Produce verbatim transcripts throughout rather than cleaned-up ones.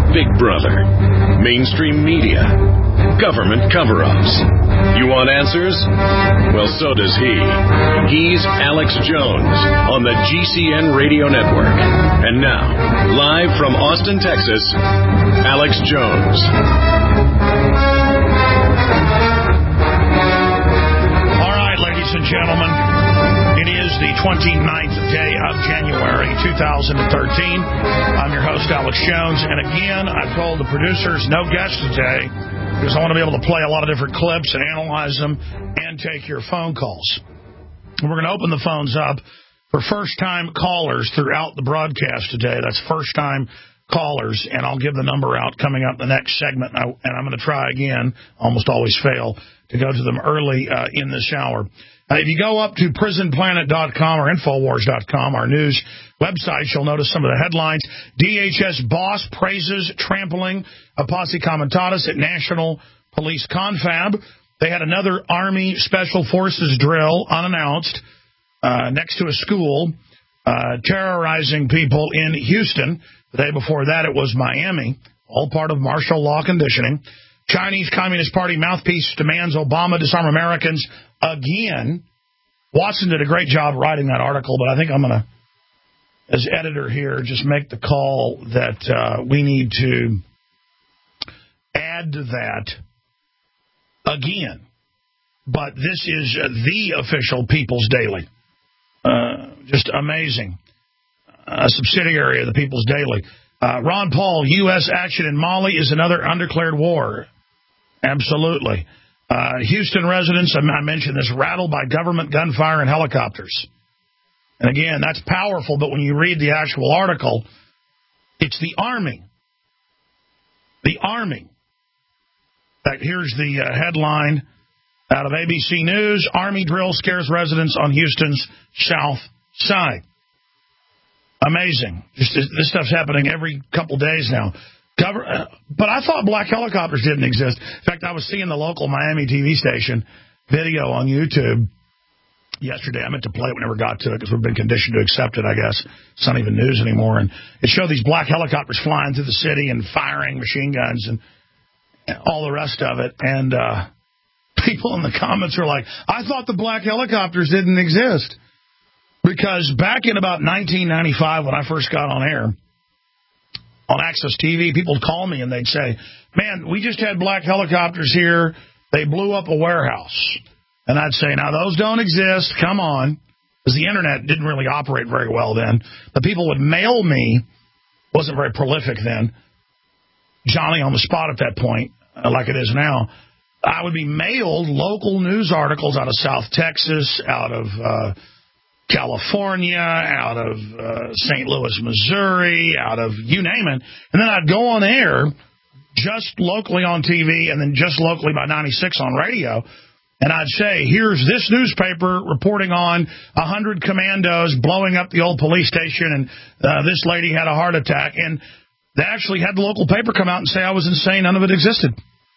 Big Brother, mainstream media, government cover-ups. You want answers? Well, so does he. He's Alex Jones on the G C N Radio Network. And now, live from Austin, Texas, Alex Jones. All right, ladies and gentlemen, it is the twenty-ninth day of January, two thousand thirteen. I'm your host, Alex Jones, and again, I've told the producers no guests today because I want to be able to play a lot of different clips and analyze them and take your phone calls. We're going to open the phones up for first-time callers throughout the broadcast today. That's first-time callers, and I'll give the number out coming up in the next segment, and, I, and I'm going to try again, almost always fail, to go to them early uh, in this hour. Uh, if you go up to prison planet dot com or infowars dot com, our news website, you'll notice some of the headlines. D H S boss praises trampling of posse comitatus at National Police Confab. They had another Army Special Forces drill unannounced uh, next to a school, uh, terrorizing people in Houston. The day before that, it was Miami, all part of martial law conditioning. Chinese Communist Party mouthpiece demands Obama disarm Americans again. Watson did a great job writing that article, but I think I'm going to, as editor here, just make the call that uh, we need to add to that again. But this is uh, the official People's Daily. Uh, just amazing. A subsidiary of the People's Daily. Uh, Ron Paul, U S action in Mali is another undeclared war. Absolutely. Uh, Houston residents, I mentioned this, rattled by government gunfire and helicopters. And again, that's powerful, but when you read the actual article, it's the Army. The Army. In fact, here's the uh, headline out of A B C News. Army drill scares residents on Houston's south side. Amazing. Just, this stuff's happening every couple days now. Cover, uh, but I thought black helicopters didn't exist. In fact, I was seeing the local Miami T V station video on YouTube yesterday. I meant to play it, we never got to it because we've been conditioned to accept it, I guess. It's not even news anymore. And it showed these black helicopters flying through the city and firing machine guns and, and all the rest of it. And uh, people in the comments are like, I thought the black helicopters didn't exist. Because back in about nineteen ninety-five, when I first got on air, on Access T V, people would call me and they'd say, man, we just had black helicopters here. They blew up a warehouse. And I'd say, now, those don't exist. Come on. Because the Internet didn't really operate very well then. But people would mail me. Wasn't very prolific then. Johnny on the spot at that point, like it is now. I would be mailed local news articles out of South Texas, out of uh, California, out of uh, Saint Louis, Missouri, out of you name it. And then I'd go on air just locally on T V and then just locally by ninety-six on radio. And I'd say, here's this newspaper reporting on one hundred commandos blowing up the old police station, and uh, this lady had a heart attack. And they actually had the local paper come out and say I was insane. None of it existed.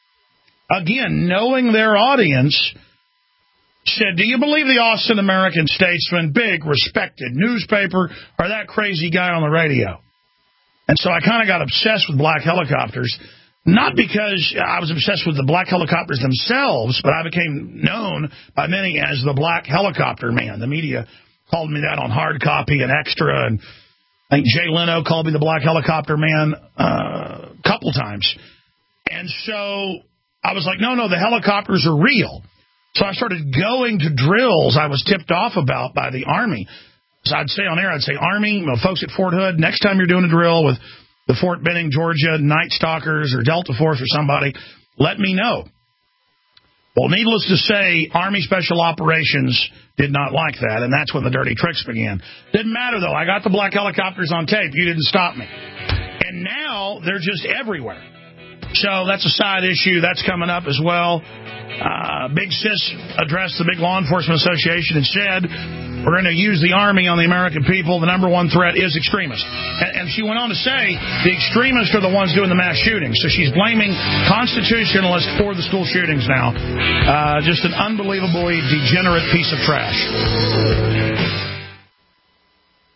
Again, knowing their audience, said, do you believe the Austin American-Statesman, big, respected newspaper, or that crazy guy on the radio? And so I kind of got obsessed with black helicopters, not because I was obsessed with the black helicopters themselves, but I became known by many as the Black Helicopter Man. The media called me that on hard copy and extra, and I think Jay Leno called me the Black Helicopter Man uh, a couple times. And so I was like, no, no, the helicopters are real. So I started going to drills I was tipped off about by the Army. So I'd say on air, I'd say, Army, you know, folks at Fort Hood, next time you're doing a drill with the Fort Benning, Georgia Night Stalkers or Delta Force or somebody, let me know. Well, needless to say, Army Special Operations did not like that, and that's when the dirty tricks began. Didn't matter, though. I got the black helicopters on tape. You didn't stop me. And now they're just everywhere. So that's a side issue. That's coming up as well. Uh, Big Sis addressed the big law enforcement association and said, we're going to use the Army on the American people. The number one threat is extremists. And, and she went on to say the extremists are the ones doing the mass shootings. So she's blaming constitutionalists for the school shootings now. Uh, just an unbelievably degenerate piece of trash.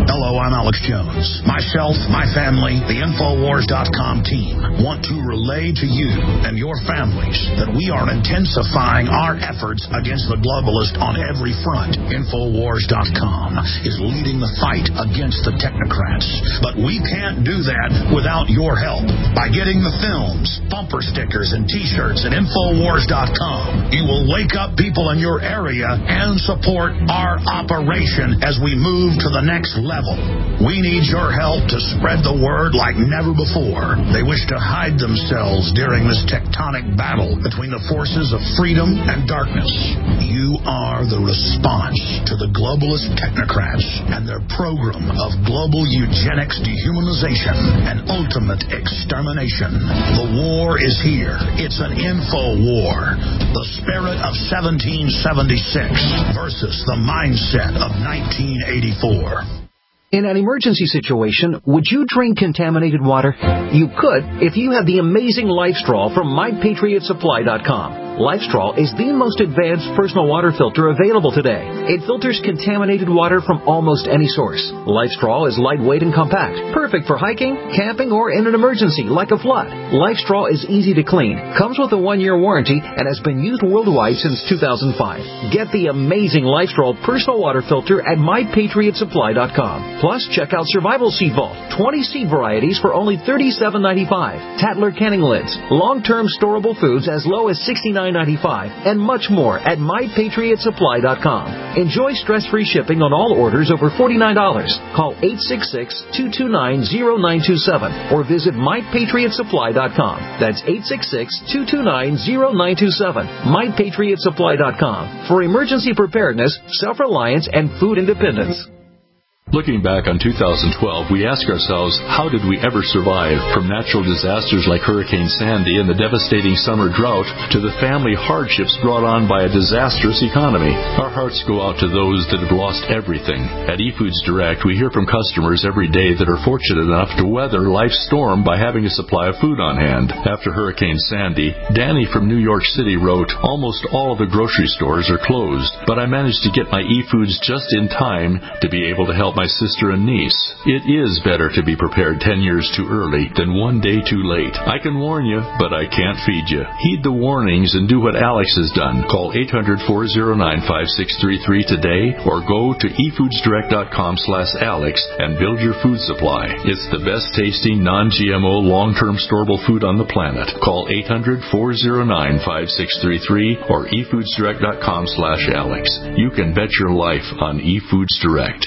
Hello, I'm Alex Jones. Myself, my family, the Infowars dot com team want to relay to you and your families that we are intensifying our efforts against the globalist on every front. Infowars dot com is leading the fight against the technocrats. But we can't do that without your help. By getting the films, bumper stickers, and T-shirts at Infowars dot com, you will wake up people in your area and support our operation as we move to the next level. We need your help to spread the word like never before. They wish to hide themselves during this tectonic battle between the forces of freedom and darkness. You are the response to the globalist technocrats and their program of global eugenics, dehumanization, and ultimate extermination. The war is here. It's an info war. The spirit of seventeen seventy-six versus the mindset of nineteen eighty-four. In an emergency situation, would you drink contaminated water? You could if you had the amazing LifeStraw from My Patriot Supply dot com. LifeStraw is the most advanced personal water filter available today. It filters contaminated water from almost any source. LifeStraw is lightweight and compact, perfect for hiking, camping, or in an emergency like a flood. LifeStraw is easy to clean, comes with a one-year warranty, and has been used worldwide since two thousand five. Get the amazing LifeStraw personal water filter at My Patriot Supply dot com. Plus, check out Survival Seed Vault, twenty seed varieties for only thirty-seven ninety-five. Tatler canning lids, long-term storable foods as low as sixty-nine ninety-five, and much more at My Patriot Supply dot com. Enjoy stress-free shipping on all orders over forty-nine dollars. Call eight six six, two two nine, zero nine two seven or visit My Patriot Supply dot com. That's eight six six, two two nine, zero nine two seven. My Patriot Supply dot com for emergency preparedness, self-reliance, and food independence. Looking back on two thousand twelve, we ask ourselves, how did we ever survive? From natural disasters like Hurricane Sandy and the devastating summer drought to the family hardships brought on by a disastrous economy. Our hearts go out to those that have lost everything. At eFoods Direct, we hear from customers every day that are fortunate enough to weather life's storm by having a supply of food on hand. After Hurricane Sandy, Danny from New York City wrote, almost all of the grocery stores are closed, but I managed to get my eFoods just in time to be able to help my sister and niece. It is better to be prepared ten years too early than one day too late. I can warn you, but I can't feed you. Heed the warnings and do what Alex has done. Call eight hundred, four oh nine, five six three three today or go to e foods direct dot com slash alex and build your food supply. It's the best tasting, non-G M O, long-term storable food on the planet. Call eight hundred, four oh nine, five six three three or e foods direct dot com slash alex. You can bet your life on eFoods Direct.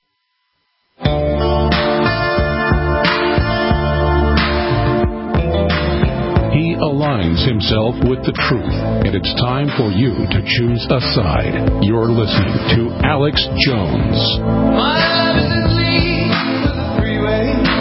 He aligns himself with the truth, and it's time for you to choose a side. You're listening to Alex Jones. My love is in league with the freeway.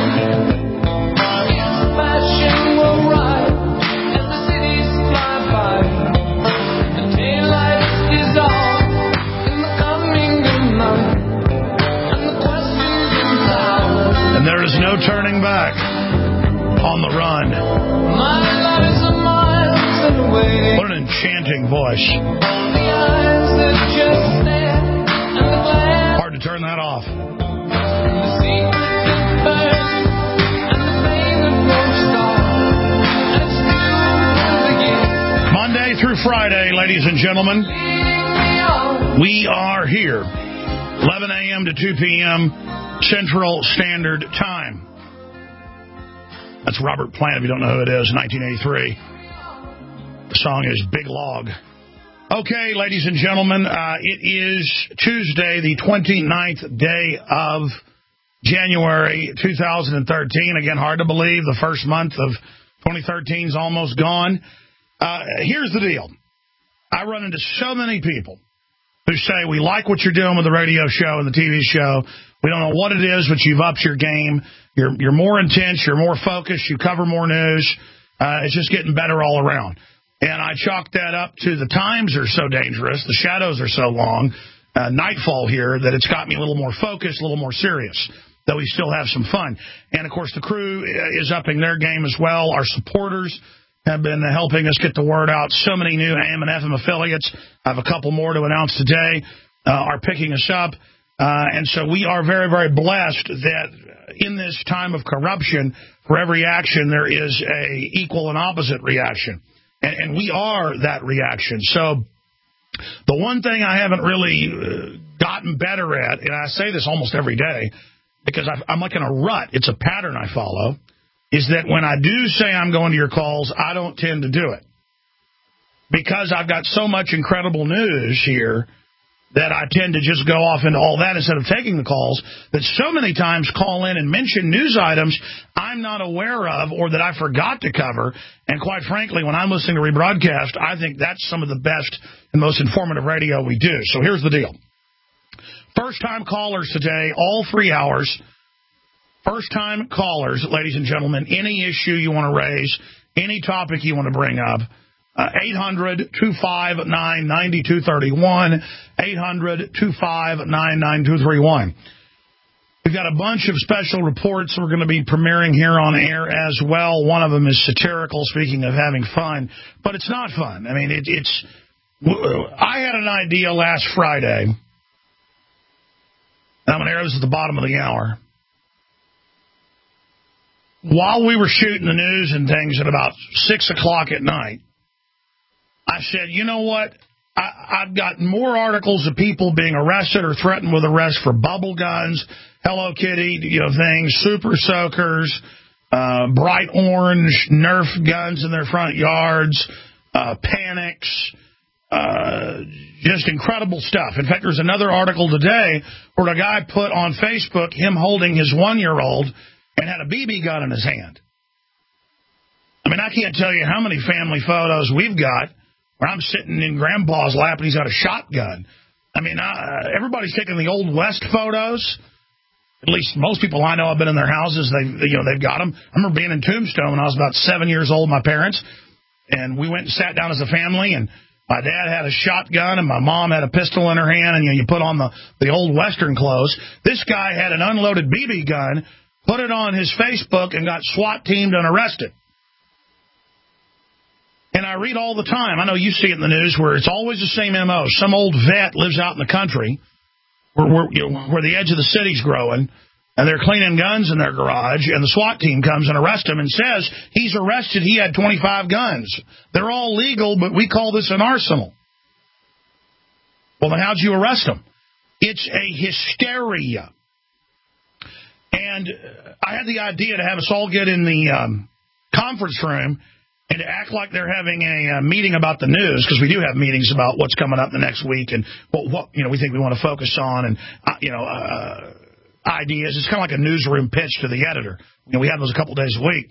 Its passion will ride as the cities fly by. The daylight dissolve in the coming of night, and the questions inside. And there is no turning back. On the run. My love is a miles away. What an enchanting voice. The eyes that just stare, and the glare. Hard to turn that off. And the secret that burns, and the flame that won't stop. And it's still again. Monday through Friday, ladies and gentlemen, we are here. eleven a.m. to two p.m. Central Standard Time. That's Robert Plant, if you don't know who it is, nineteen eighty-three. The song is Big Log. Okay, ladies and gentlemen, uh, it is Tuesday, the twenty-ninth day of January two thousand thirteen. Again, hard to believe the first month of twenty thirteen is almost gone. Uh, here's the deal. I run into so many people who say, we like what you're doing with the radio show and the T V show. We don't know what it is, but you've upped your game. You're you're more intense. You're more focused. You cover more news. Uh, it's just getting better all around. And I chalk that up to the times are so dangerous. The shadows are so long. Uh, nightfall here that it's got me a little more focused, a little more serious, though we still have some fun. And, of course, the crew is upping their game as well. Our supporters have been helping us get the word out. So many new A M and F M affiliates. I have a couple more to announce today. Uh, are picking us up. Uh, and so we are very, very blessed that in this time of corruption, for every action, there is a equal and opposite reaction. And, and we are that reaction. So the one thing I haven't really uh, gotten better at, and I say this almost every day, because I've, I'm like in a rut, it's a pattern I follow, is that when I do say I'm going to your calls, I don't tend to do it. Because I've got so much incredible news here that I tend to just go off into all that instead of taking the calls, that so many times call in and mention news items I'm not aware of or that I forgot to cover. And quite frankly, when I'm listening to rebroadcast, I think that's some of the best and most informative radio we do. So here's the deal. First-time callers today, all three hours. First-time callers, ladies and gentlemen, any issue you want to raise, any topic you want to bring up, Uh, eight hundred, two five nine, nine two three one, eight hundred, two five nine, nine two three one. We've got a bunch of special reports we're going to be premiering here on air as well. One of them is satirical, speaking of having fun, but it's not fun. I mean, it, it's... I had an idea last Friday, and I'm going to air this at the bottom of the hour. While we were shooting the news and things at about six o'clock at night, I said, you know what? I, I've got more articles of people being arrested or threatened with arrest for bubble guns, Hello Kitty, you know, things, super soakers, uh, bright orange Nerf guns in their front yards, uh, panics, uh, just incredible stuff. In fact, there's another article today where a guy put on Facebook him holding his one-year-old and had a B B gun in his hand. I mean, I can't tell you how many family photos we've got where I'm sitting in Grandpa's lap and he's got a shotgun. I mean, uh, everybody's taking the Old West photos. At least most people I know have been in their houses. They, you know, they've got them. I remember being in Tombstone when I was about seven years old, my parents, and we went and sat down as a family, and my dad had a shotgun, and my mom had a pistol in her hand, and you know, you put on the, the old Western clothes. This guy had an unloaded B B gun, put it on his Facebook, and got SWAT teamed and arrested. And I read all the time, I know you see it in the news, where it's always the same M O. Some old vet lives out in the country where, where, you know, where the edge of the city's growing, and they're cleaning guns in their garage, and the SWAT team comes and arrests him and says he's arrested, he had twenty-five guns. They're all legal, but we call this an arsenal. Well, then how'd you arrest him? It's a hysteria. And I had the idea to have us all get in the um, conference room and to act like they're having a uh, meeting about the news, because we do have meetings about what's coming up the next week and what, what you know we think we want to focus on, and uh, you know uh, ideas. It's kind of like a newsroom pitch to the editor. You know, we have those a couple days a week.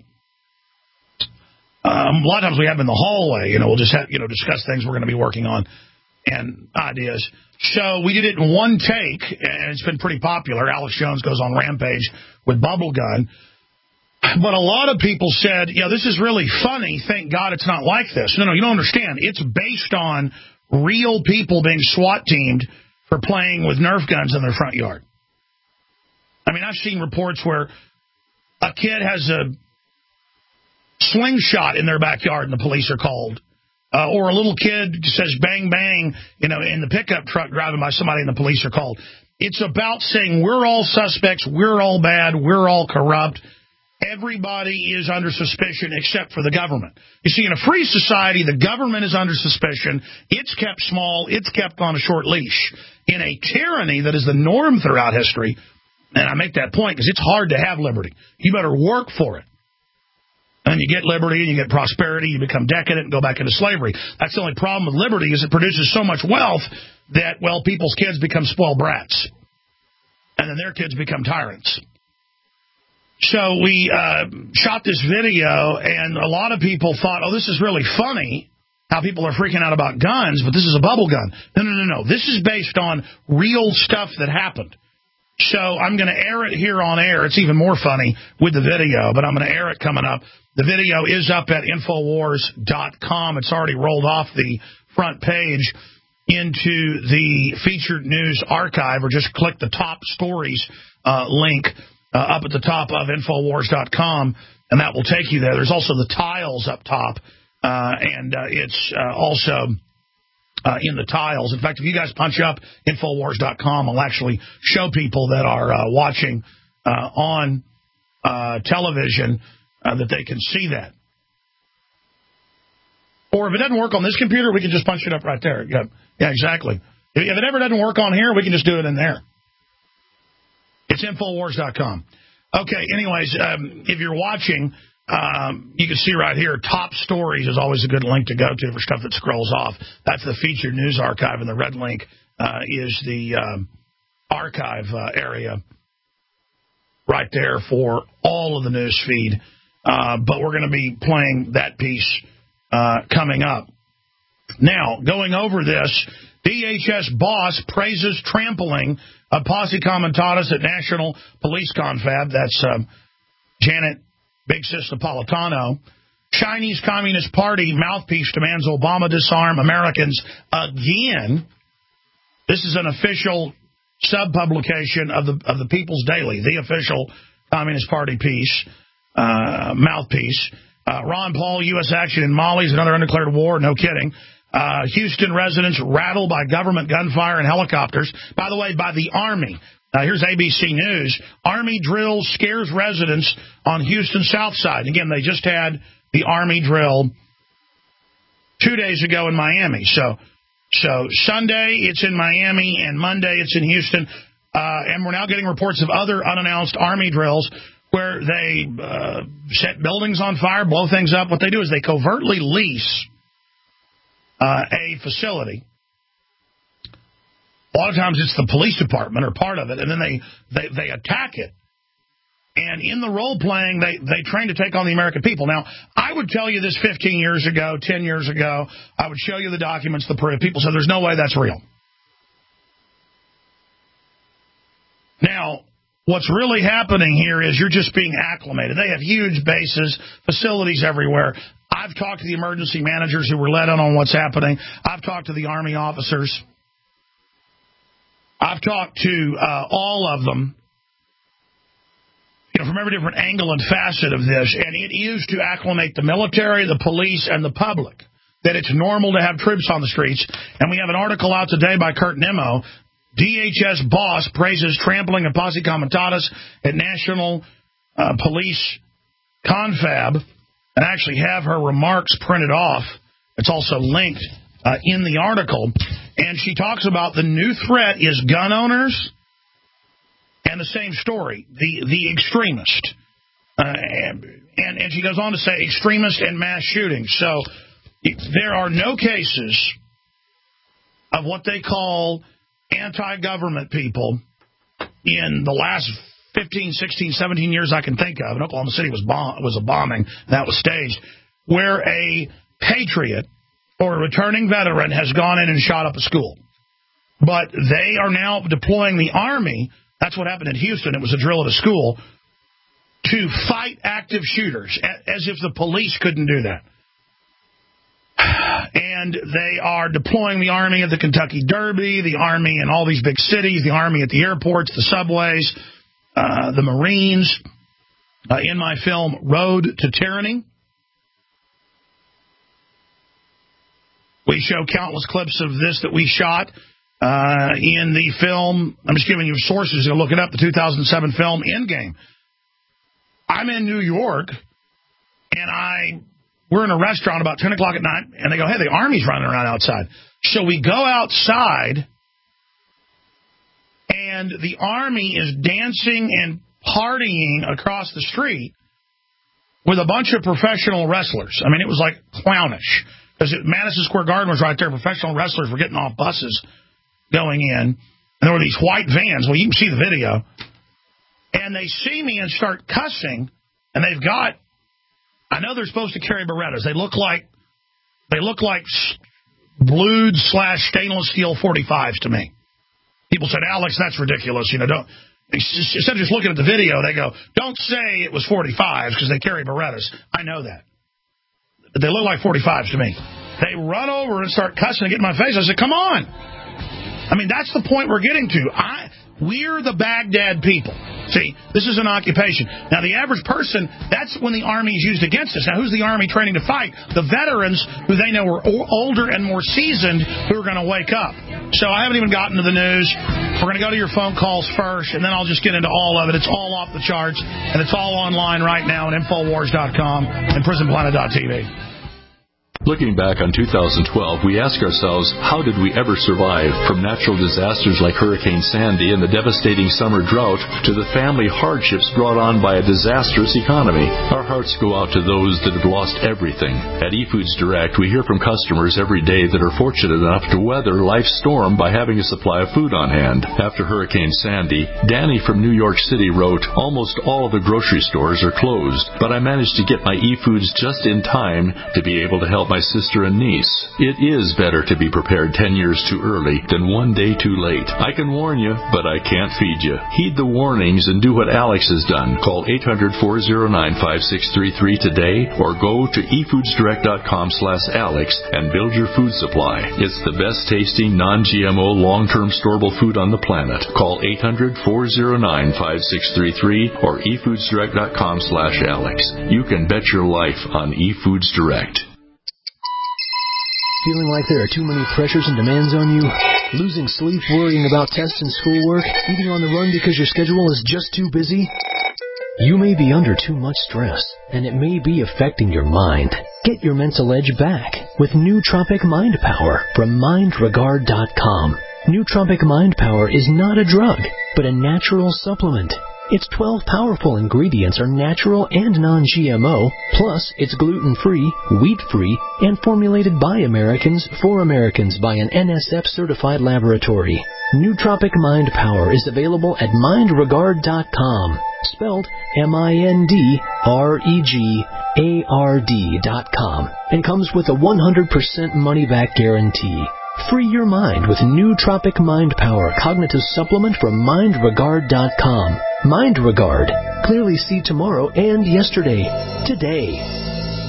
Um, a lot of times we have them in the hallway. You know, we'll just have, you know discuss things we're going to be working on and ideas. So we did it in one take, and it's been pretty popular. Alex Jones goes on Rampage with Bubblegun. But a lot of people said, you know, this is really funny. Thank God it's not like this. No, no, you don't understand. It's based on real people being SWAT teamed for playing with Nerf guns in their front yard. I mean, I've seen reports where a kid has a slingshot in their backyard and the police are called. Uh, or a little kid says bang, bang, you know, in the pickup truck driving by somebody and the police are called. It's about saying we're all suspects, we're all bad, we're all corrupt. Everybody is under suspicion except for the government. You see, in a free society, the government is under suspicion. It's kept small. It's kept on a short leash. In a tyranny that is the norm throughout history, and I make that point because it's hard to have liberty. You better work for it. And you get liberty and you get prosperity, you become decadent and go back into slavery. That's the only problem with liberty is it produces so much wealth that, well, people's kids become spoiled brats. And then their kids become tyrants. So we uh, shot this video, and a lot of people thought, oh, this is really funny, how people are freaking out about guns, but this is a bubble gun. No, no, no, no. This is based on real stuff that happened. So I'm going to air it here on air. It's even more funny with the video, but I'm going to air it coming up. The video is up at Infowars dot com. It's already rolled off the front page into the featured news archive, or just click the top stories uh, link uh, up at the top of Infowars dot com, and that will take you there. There's also the tiles up top, uh, and uh, it's uh, also uh, in the tiles. In fact, if you guys punch up Infowars dot com, I'll actually show people that are uh, watching uh, on uh, television uh, that they can see that. Or if it doesn't work on this computer, we can just punch it up right there. Yeah, yeah, exactly. If it ever doesn't work on here, we can just do it in there. It's Infowars dot com. Okay, anyways, um, if you're watching, um, you can see right here, top stories is always a good link to go to for stuff that scrolls off. That's the featured news archive, and the red link uh, is the um, archive uh, area right there for all of the news feed. Uh, but we're going to be playing that piece uh, coming up. Now, going over this, D H S boss praises trampling of Posse Comitatus at National Police Confab. That's um, Janet Big Sis Napolitano. Chinese Communist Party mouthpiece demands Obama disarm Americans again. This is an official sub-publication of the of the People's Daily, the official Communist Party piece, uh, mouthpiece. Uh, Ron Paul, U S action in Mali is another undeclared war. No kidding. Uh, Houston residents rattled by government gunfire and helicopters. By the way, by the Army. Uh, here's A B C News. Army drill scares residents on Houston South Side. Again, they just had the Army drill two days ago in Miami. So, so Sunday it's in Miami and Monday it's in Houston. Uh, and we're now getting reports of other unannounced Army drills where they uh, set buildings on fire, blow things up. What they do is they covertly lease Uh, a facility. A lot of times it's the police department or part of it, and then they, they, they attack it. And in the role-playing, they, they train to take on the American people. Now, I would tell you this fifteen years ago, ten years ago. I would show you the documents, the proof. People said, there's no way that's real. Now, what's really happening here is you're just being acclimated. They have huge bases, facilities everywhere. I've talked to the emergency managers who were let in on what's happening. I've talked to the Army officers. I've talked to uh, all of them, you know, from every different angle and facet of this. And it is to acclimate the military, the police, and the public that it's normal to have troops on the streets. And we have an article out today by Kurt Nimmo. D H S boss praises trampling of Posse Comitatus at National uh, Police Confab. And I actually have her remarks printed off. It's also linked uh, in the article. And she talks about the new threat is gun owners and the same story, the, the extremist. Uh, and, and she goes on to say extremist and mass shootings. So there are no cases of what they call anti-government people in the last fifteen, sixteen, seventeen years I can think of, and Oklahoma City was bomb, was a bombing that was staged, where a patriot or a returning veteran has gone in and shot up a school. But they are now deploying the Army. That's what happened in Houston. It was a drill at a school to fight active shooters, as if the police couldn't do that. And they are deploying the Army at the Kentucky Derby, the Army in all these big cities, the Army at the airports, the subways, Uh, the Marines, uh, in my film, Road to Tyranny. We show countless clips of this that we shot uh, in the film. I'm just giving you sources to look it up, the two thousand seven film Endgame. I'm in New York, and I we're in a restaurant about ten o'clock at night, and they go, hey, the Army's running around outside. So we go outside, and the Army is dancing and partying across the street with a bunch of professional wrestlers. I mean, it was like clownish. Because Madison Square Garden was right there. Professional wrestlers were getting off buses going in. And there were these white vans. Well, you can see the video. And they see me and start cussing. And they've got, I know they're supposed to carry Berettas. They look like, they look like blued slash stainless steel forty-fives to me. People said, Alex, that's ridiculous. You know, don't, instead of just looking at the video, they go, don't say it was forty-fives because they carry Berettas. I know that. But they look like forty-fives to me. They run over and start cussing and get in my face. I said, come on. I mean, that's the point we're getting to. I We're the Baghdad people. See, this is an occupation. Now, the average person, that's when the Army is used against us. Now, who's the Army training to fight? The veterans who they know are older and more seasoned who are going to wake up. So I haven't even gotten to the news. We're going to go to your phone calls first, and then I'll just get into all of it. It's all off the charts, and it's all online right now at Infowars dot com and Prison Planet dot T V. Looking back on two thousand twelve, we ask ourselves, how did we ever survive from natural disasters like Hurricane Sandy and the devastating summer drought to the family hardships brought on by a disastrous economy? Our hearts go out to those that have lost everything. At eFoods Direct, we hear from customers every day that are fortunate enough to weather life's storm by having a supply of food on hand. After Hurricane Sandy, Danny from New York City wrote, almost all of the grocery stores are closed, but I managed to get my eFoods just in time to be able to help my sister and niece. It is better to be prepared ten years too early than one day too late. I can warn you, but I can't feed you. Heed the warnings and do what Alex has done. Call eight hundred, four oh nine, five six three three today or go to e foods direct dot com slash alex and build your food supply. It's the best tasting, non-G M O, long-term storable food on the planet. Call eight hundred, four oh nine, five six three three or e foods direct dot com slash alex. You can bet your life on eFoods Direct. Feeling like there are too many pressures and demands on you? Losing sleep worrying about tests and schoolwork? Eating on the run because your schedule is just too busy? You may be under too much stress, and it may be affecting your mind. Get your mental edge back with Nootropic Mind Power from mind regard dot com. Nootropic Mind Power is not a drug, but a natural supplement. Its twelve powerful ingredients are natural and non-G M O, plus it's gluten-free, wheat-free, and formulated by Americans for Americans by an N S F-certified laboratory. Nootropic Mind Power is available at mind regard dot com, spelled M I N D R E G A R D dot com, and comes with a one hundred percent money-back guarantee. Free your mind with Nootropic Mind Power Cognitive Supplement from mind regard dot com. Mind Regard. Clearly see tomorrow and yesterday. Today.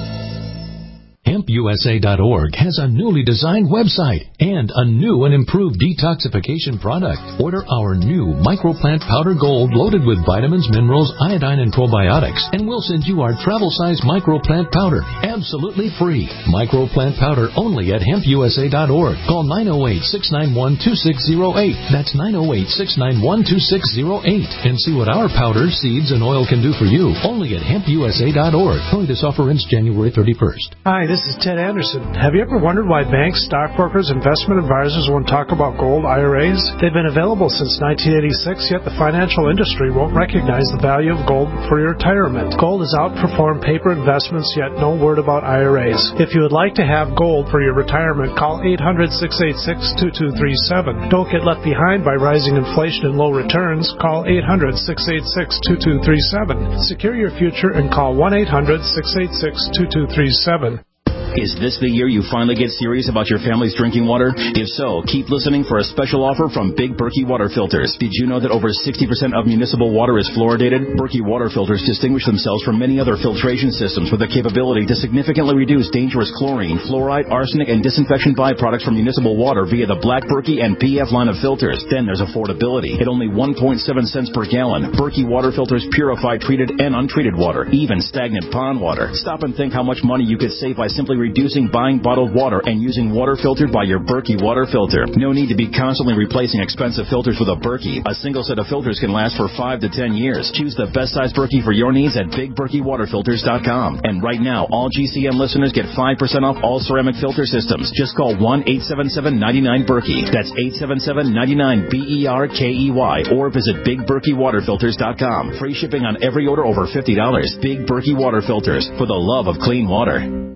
hemp u s a dot org has a newly designed website and a new and improved detoxification product. Order our new Microplant Powder Gold loaded with vitamins, minerals, iodine, and probiotics, and we'll send you our travel-size Microplant Powder absolutely free. Microplant Powder only at hemp u s a dot org. Call nine oh eight, six nine one, two six oh eight. That's nine oh eight, six nine one, two six oh eight. And see what our powder, seeds, and oil can do for you only at hemp u s a dot org. Only this offer ends January thirty-first. Hi, this is Ted Anderson. Have you ever wondered why banks, stockbrokers, investment advisors won't talk about gold I R As? They've been available since nineteen eighty-six, yet the financial industry won't recognize the value of gold for your retirement. Gold has outperformed paper investments, yet no word about I R As. If you would like to have gold for your retirement, call eight hundred, six eight six, two two three seven. Don't get left behind by rising inflation and low returns. Call eight hundred, six eight six, two two three seven. Secure your future and call one eight hundred, six eight six, two two three seven. Is this the year you finally get serious about your family's drinking water? If so, keep listening for a special offer from Big Berkey Water Filters. Did you know that over sixty percent of municipal water is fluoridated? Berkey Water Filters distinguish themselves from many other filtration systems with the capability to significantly reduce dangerous chlorine, fluoride, arsenic, and disinfection byproducts from municipal water via the Black Berkey and P F line of filters. Then there's affordability. At only one point seven cents per gallon, Berkey Water Filters purify treated and untreated water, even stagnant pond water. Stop and think how much money you could save by simply reducing buying bottled water and using water filtered by your Berkey water filter. No need to be constantly replacing expensive filters with a Berkey. A single set of filters can last for five to ten years. Choose the best size Berkey for your needs at big berkey water filters dot com. And right now, all G C N listeners get five percent off all ceramic filter systems. Just call one eight seven seven, nine nine, Berkey. That's eight seven seven, nine nine, B E R K E Y. Or visit big berkey water filters dot com. Free shipping on every order over fifty dollars. Big Berkey Water Filters, for the love of clean water.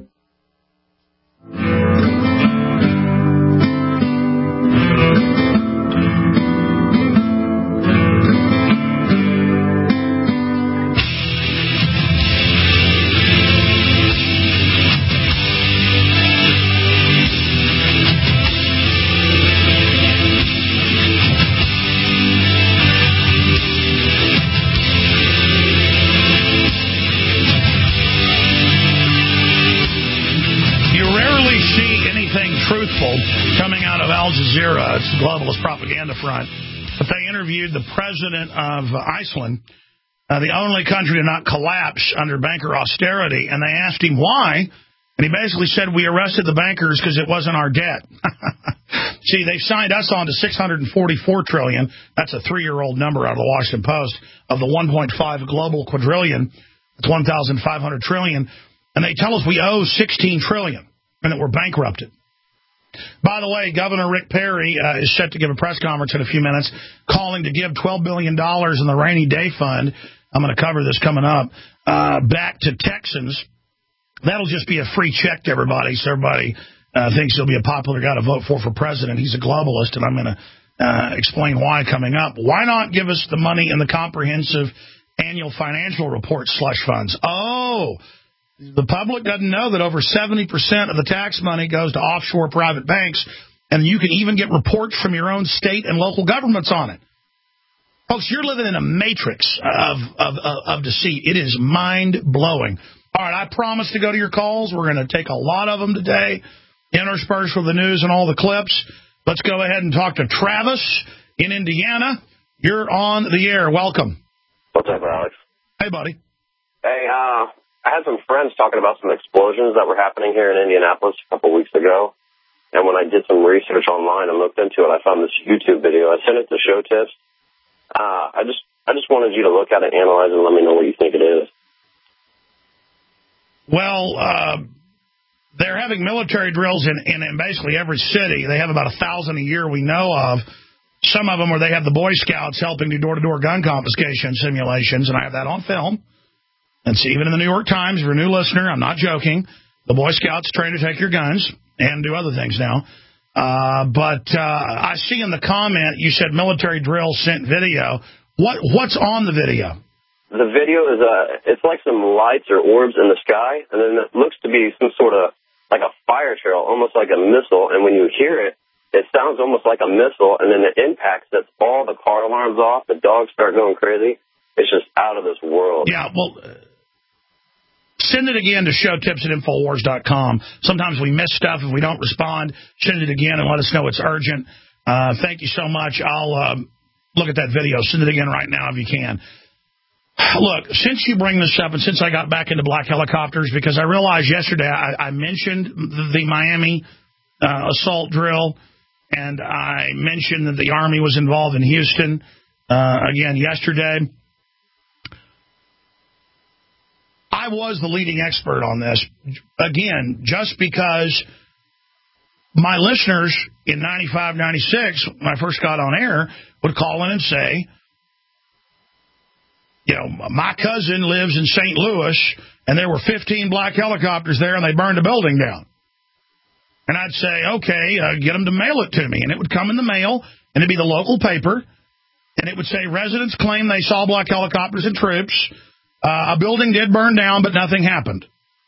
Coming out of Al Jazeera, it's the globalist propaganda front. but they interviewed the president of Iceland, uh, the only country to not collapse under banker austerity, and they asked him why, and he basically said, we arrested the bankers because it wasn't our debt. See, they signed us on to six hundred forty-four trillion dollars. That's a three-year-old number out of the Washington Post of the one point five global quadrillion. It's one thousand five hundred trillion dollars. And they tell us we owe sixteen trillion dollars and that we're bankrupted. By the way, Governor Rick Perry uh, is set to give a press conference in a few minutes calling to give twelve billion dollars in the rainy day fund. I'm going to cover this coming up. Uh, back to Texans. That'll just be a free check to everybody, so everybody uh, thinks he'll be a popular guy to vote for for president. He's a globalist, and I'm going to uh, explain why coming up. Why not give us the money in the comprehensive annual financial report slush funds? Oh, the public doesn't know that over seventy percent of the tax money goes to offshore private banks, and you can even get reports from your own state and local governments on it. Folks, you're living in a matrix of, of, of, of deceit. It is mind-blowing. All right, I promise to go to your calls. We're going to take a lot of them today, interspersed with the news and all the clips. Let's go ahead and talk to Travis in Indiana. You're on the air. Welcome. What's up, Alex? Hey, buddy. Hey, uh, I had some friends talking about some explosions that were happening here in Indianapolis a couple weeks ago. And when I did some research online and looked into it, I found this YouTube video. I sent it to Show Tips. Uh, I just I just wanted you to look at it, analyze it, and let me know what you think it is. Well, uh, they're having military drills in, in, in basically every city. They have about a thousand a year we know of. Some of them where they have the Boy Scouts helping do door-to-door gun confiscation simulations, and I have that on film. And see, even in the New York Times, if you're a new listener, I'm not joking, the Boy Scouts train to take your guns and do other things now. Uh, but uh, I see in the comment you said military drill sent video. What What's on the video? The video is uh, it's like some lights or orbs in the sky, and then it looks to be some sort of like a fire trail, almost like a missile. And when you hear it, it sounds almost like a missile, and then it impacts, sets all the car alarms off, the dogs start going crazy. It's just out of this world. Yeah, well, uh, send it again to showtips at infowars dot com. Sometimes we miss stuff if we don't respond. Send it again and let us know it's urgent. Uh, thank you so much. I'll uh, look at that video. Send it again right now if you can. Look, since you bring this up and since I got back into black helicopters, because I realized yesterday I, I mentioned the, the Miami uh, assault drill, and I mentioned that the Army was involved in Houston uh, again yesterday. I was the leading expert on this, again, just because my listeners in ninety-five, ninety-six, when I first got on air, would call in and say, you know, my cousin lives in Saint Louis, and there were fifteen black helicopters there, and they burned a building down. And I'd say, okay, uh, get them to mail it to me. And it would come in the mail, and it'd be the local paper, and it would say, residents claim they saw black helicopters and troops. Uh, a building did burn down, but nothing happened.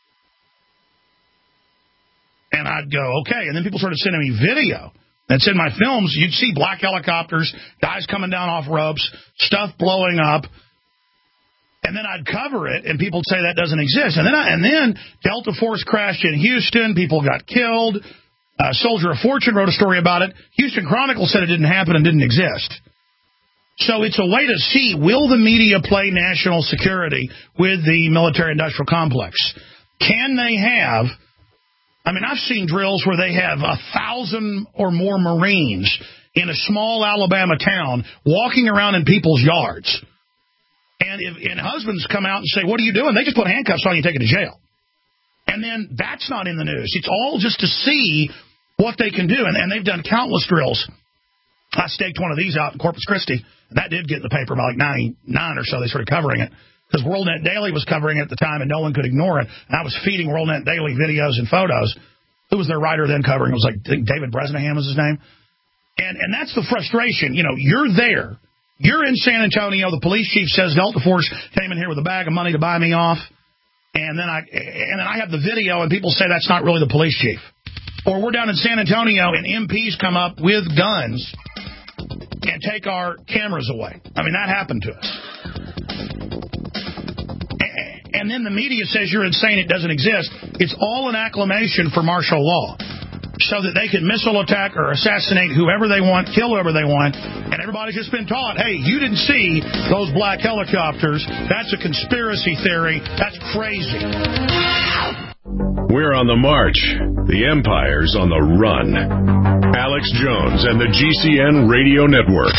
And I'd go, okay. And then people started sending me video. That's in my films. You'd see black helicopters, guys coming down off ropes, stuff blowing up. And then I'd cover it, and people would say that doesn't exist. And then I, and then Delta Force crashed in Houston. People got killed. Uh, Soldier of Fortune wrote a story about it. Houston Chronicle said it didn't happen and didn't exist. So it's a way to see, will the media play national security with the military-industrial complex? Can they have, I mean, I've seen drills where they have a thousand or more Marines in a small Alabama town walking around in people's yards. And if and husbands come out and say, what are you doing? They just put handcuffs on you and take you to jail. And then that's not in the news. It's all just to see what they can do. And, and they've done countless drills. I staked one of these out in Corpus Christi. And that did get in the paper by like ninety-nine or so. They started covering it. Because WorldNet Daily was covering it at the time, and no one could ignore it. And I was feeding WorldNet Daily videos and photos. Who was their writer then covering? It was like David Bresnahan was his name. And and that's the frustration. You know, you're there. You're in San Antonio. The police chief says Delta Force came in here with a bag of money to buy me off. And then I and then I have the video, and people say that's not really the police chief. Or we're down in San Antonio, and M Ps come up with guns and take our cameras away. I mean, that happened to us. And then the media says you're insane, it doesn't exist. It's all an acclamation for martial law, so that they can missile attack or assassinate whoever they want, kill whoever they want, and Everybody's just been taught, hey, you didn't see those black helicopters. That's a conspiracy theory. That's crazy. We're on the march. The Empire's on the run. Alex Jones and the G C N Radio Network.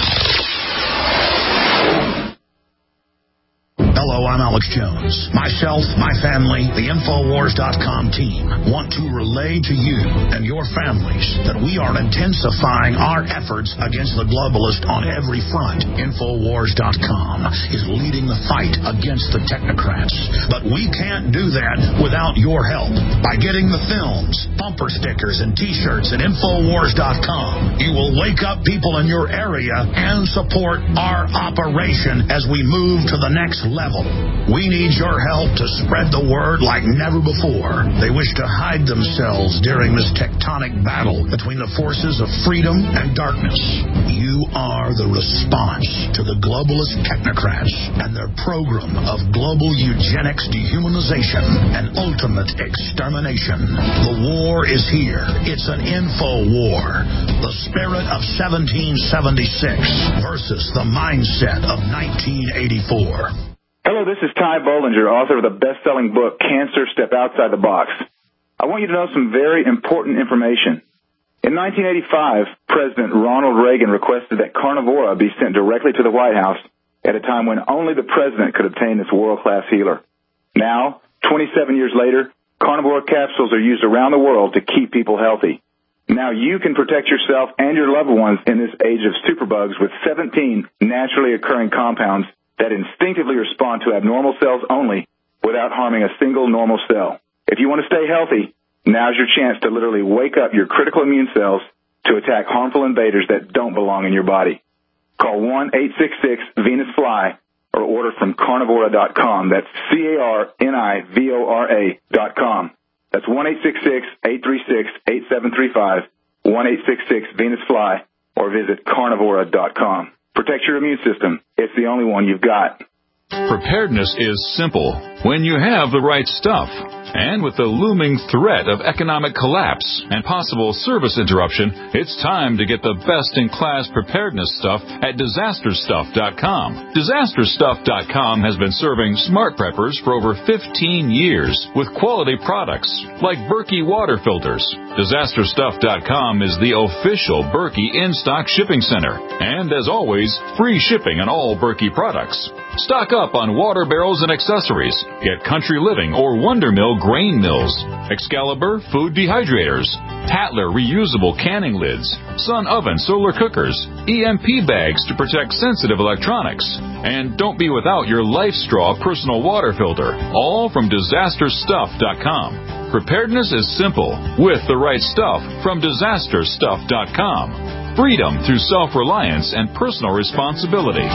Hello, I'm Alex Jones. Myself, my family, the Infowars dot com team want to relay to you and your families that we are intensifying our efforts against the globalist on every front. Infowars dot com is leading the fight against the technocrats. But we can't do that without your help. By getting the films, bumper stickers, and T-shirts at Infowars dot com, you will wake up people in your area and support our operation as we move to the next level. We need your help to spread the word like never before. They wish to hide themselves during this tectonic battle between the forces of freedom and darkness. You are the response to the globalist technocrats and their program of global eugenics, dehumanization, and ultimate extermination. The war is here. It's an info war. The spirit of seventeen seventy-six versus the mindset of nineteen eighty-four. Hello, this is Ty Bollinger, author of the best-selling book, Cancer, Step Outside the Box. I want you to know some very important information. In nineteen eighty-five, President Ronald Reagan requested that Carnivora be sent directly to the White House at a time when only the president could obtain this world-class healer. Now, twenty-seven years later, Carnivora capsules are used around the world to keep people healthy. Now you can protect yourself and your loved ones in this age of superbugs with seventeen naturally occurring compounds that instinctively respond to abnormal cells only without harming a single normal cell. If you want to stay healthy, now's your chance to literally wake up your critical immune cells to attack harmful invaders that don't belong in your body. Call one eight six six Venus Fly or order from Carnivora dot com. That's C A R N I V O R A dot com. That's one eight six six, eight three six, eight seven three five, one eight six six Venus Fly, or visit Carnivora dot com. Protect your immune system. It's the only one you've got. Preparedness is simple when you have the right stuff. And with the looming threat of economic collapse and possible service interruption, it's time to get the best-in-class preparedness stuff at disaster stuff dot com. disaster stuff dot com has been serving smart preppers for over fifteen years with quality products like Berkey water filters. disaster stuff dot com is the official Berkey in-stock shipping center. And as always, free shipping on all Berkey products. Stock up on water barrels and accessories. Get Country Living or Wonder Mill grain mills, Excalibur food dehydrators, Tatler reusable canning lids, Sun Oven solar cookers, E M P bags to protect sensitive electronics, and don't be without your LifeStraw personal water filter, all from disaster stuff dot com. Preparedness is simple with the right stuff from disaster stuff dot com. Freedom through self-reliance and personal responsibility.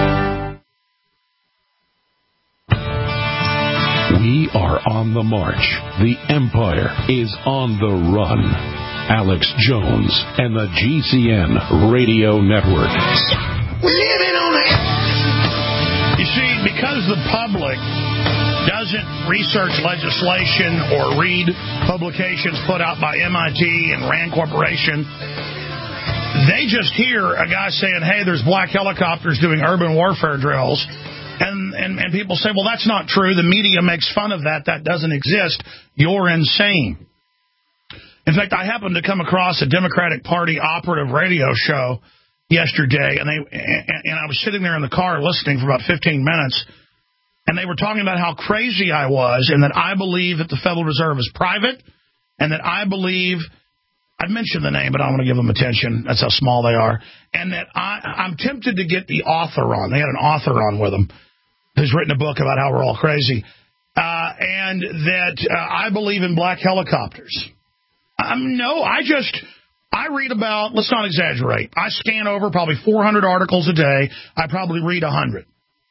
We are on the march. The Empire is on the run. Alex Jones and the G C N Radio Network. We're living on a... You see, because the public doesn't research legislation or read publications put out by M I T and RAND Corporation, they just hear a guy saying, hey, there's black helicopters doing urban warfare drills. And, and and people say, well, that's not true. The media makes fun of that. That doesn't exist. You're insane. In fact, I happened to come across a Democratic Party operative radio show yesterday, and they and, and I was sitting there in the car listening for about fifteen minutes, and they were talking about how crazy I was and that I believe that the Federal Reserve is private and that I believe, I mentioned the name, but I don't want to give them attention. That's how small they are. And that I, I'm tempted to get the author on. They had an author on with them who's written a book about how we're all crazy. Uh, and that uh, I believe in black helicopters. Um, no, I just, I read about, let's not exaggerate. I scan over probably four hundred articles a day. I probably read one hundred.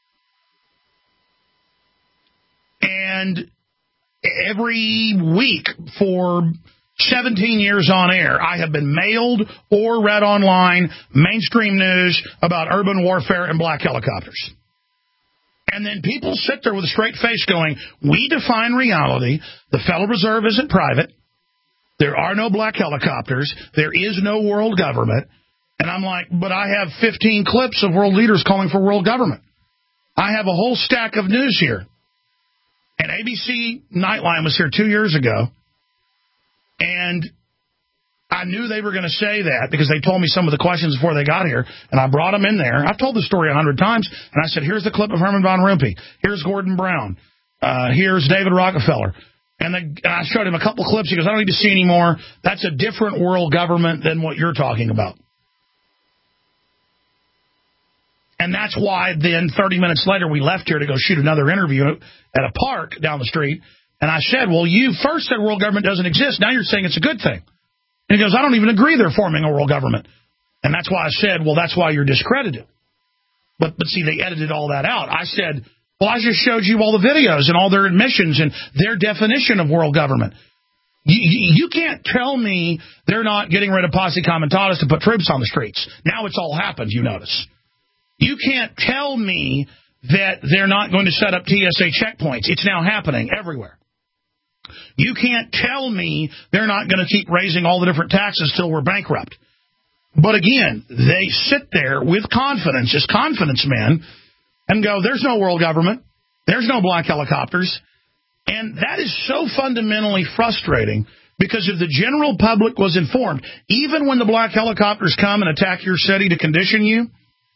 And every week for seventeen years on air, I have been mailed or read online mainstream news about urban warfare and black helicopters. And then people sit there with a straight face going, we define reality. The Federal Reserve isn't private. There are no black helicopters. There is no world government. And I'm like, but I have fifteen clips of world leaders calling for world government. I have a whole stack of news here. And A B C Nightline was here two years ago, and I knew they were going to say that because they told me some of the questions before they got here, and I brought them in there. I've told the story a hundred times, and I said, here's the clip of Herman von Rompuy. Here's Gordon Brown. Uh, here's David Rockefeller. And, the, and I showed him a couple clips. He goes, I don't need to see any more. That's a different world government than what you're talking about. And that's why then thirty minutes later we left here to go shoot another interview at a park down the street. And I said, well, you first said world government doesn't exist. Now you're saying it's a good thing. And he goes, I don't even agree they're forming a world government. And that's why I said, well, that's why you're discredited. But, but see, they edited all that out. I said, well, I just showed you all the videos and all their admissions and their definition of world government. You, you, you can't tell me they're not getting rid of posse comitatus to put troops on the streets. Now it's all happened, you notice. You can't tell me that they're not going to set up T S A checkpoints. It's now happening everywhere. You can't tell me they're not going to keep raising all the different taxes till we're bankrupt. But again, they sit there with confidence, as confidence men, and go, there's no world government. There's no black helicopters. And that is so fundamentally frustrating because if the general public was informed, even when the black helicopters come and attack your city to condition you,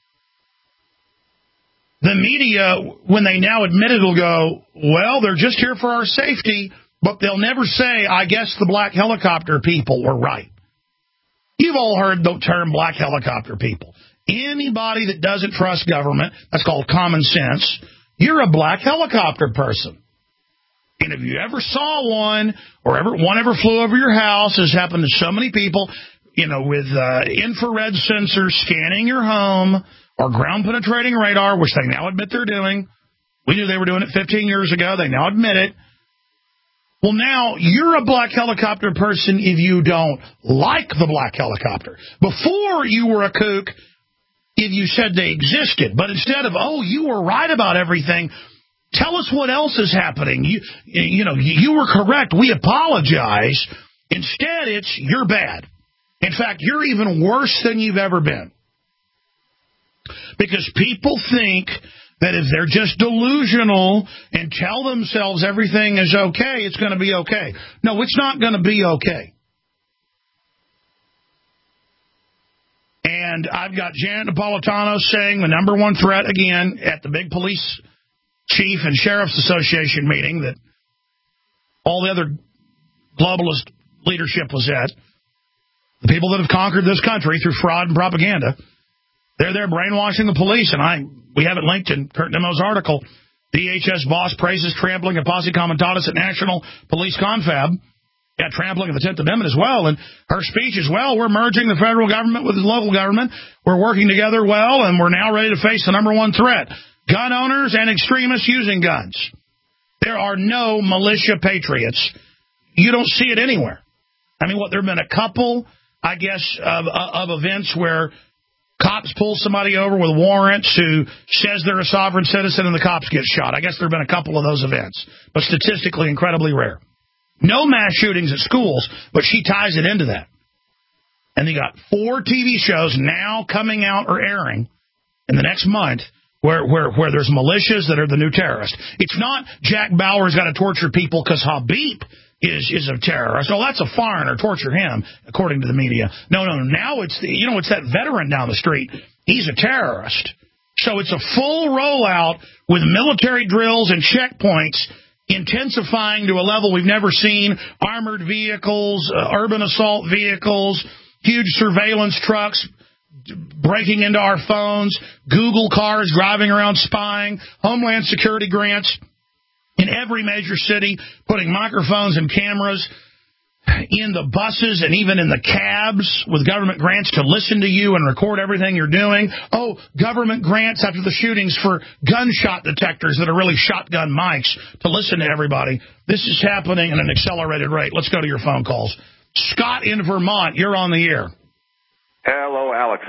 the media, when they now admit it, will go, well, they're just here for our safety, but they'll never say, I guess the black helicopter people were right. You've all heard the term black helicopter people. Anybody that doesn't trust government, that's called common sense, you're a black helicopter person. And if you ever saw one, or ever one ever flew over your house, as happened to so many people, you know, with uh, infrared sensors scanning your home, or ground-penetrating radar, which they now admit they're doing. We knew they were doing it fifteen years ago. They now admit it. Well, now, you're a black helicopter person if you don't like the black helicopter. Before, you were a kook if you said they existed. But instead of, oh, you were right about everything, tell us what else is happening. You, you know, you were correct. We apologize. Instead, it's, you're bad. In fact, you're even worse than you've ever been. Because people think that if they're just delusional and tell themselves everything is okay, it's going to be okay. No, it's not going to be okay. And I've got Janet Napolitano saying the number one threat again at the big police chief and sheriff's association meeting that all the other globalist leadership was at, the people that have conquered this country through fraud and propaganda. They're there brainwashing the police, and I we have it linked in Kurt Nemo's article. D H S boss praises trampling of posse comitatus at National Police Confab. Yeah, trampling of the tenth Amendment as well. And her speech is, well, we're merging the federal government with the local government. We're working together well, and we're now ready to face the number one threat, gun owners and extremists using guns. There are no militia patriots. You don't see it anywhere. I mean, what, there have been a couple, I guess, of, of events where cops pull somebody over with warrants who says they're a sovereign citizen and the cops get shot. I guess there have been a couple of those events, but statistically incredibly rare. No mass shootings at schools, but she ties it into that. And they got four T V shows now coming out or airing in the next month where, where, where there's militias that are the new terrorists. It's not Jack Bauer's got to torture people because Habib is is a terrorist. Oh, that's a foreigner. Torture him, according to the media. No, no, now it's the, you know, it's that veteran down the street. He's a terrorist. So it's a full rollout with military drills and checkpoints intensifying to a level we've never seen. Armored vehicles, uh, urban assault vehicles, huge surveillance trucks breaking into our phones, Google cars driving around spying, Homeland Security grants in every major city, putting microphones and cameras in the buses and even in the cabs with government grants to listen to you and record everything you're doing. Oh, government grants after the shootings for gunshot detectors that are really shotgun mics to listen to everybody. This is happening at an accelerated rate. Let's go to your phone calls. Scott in Vermont, you're on the air. Hello, Alex.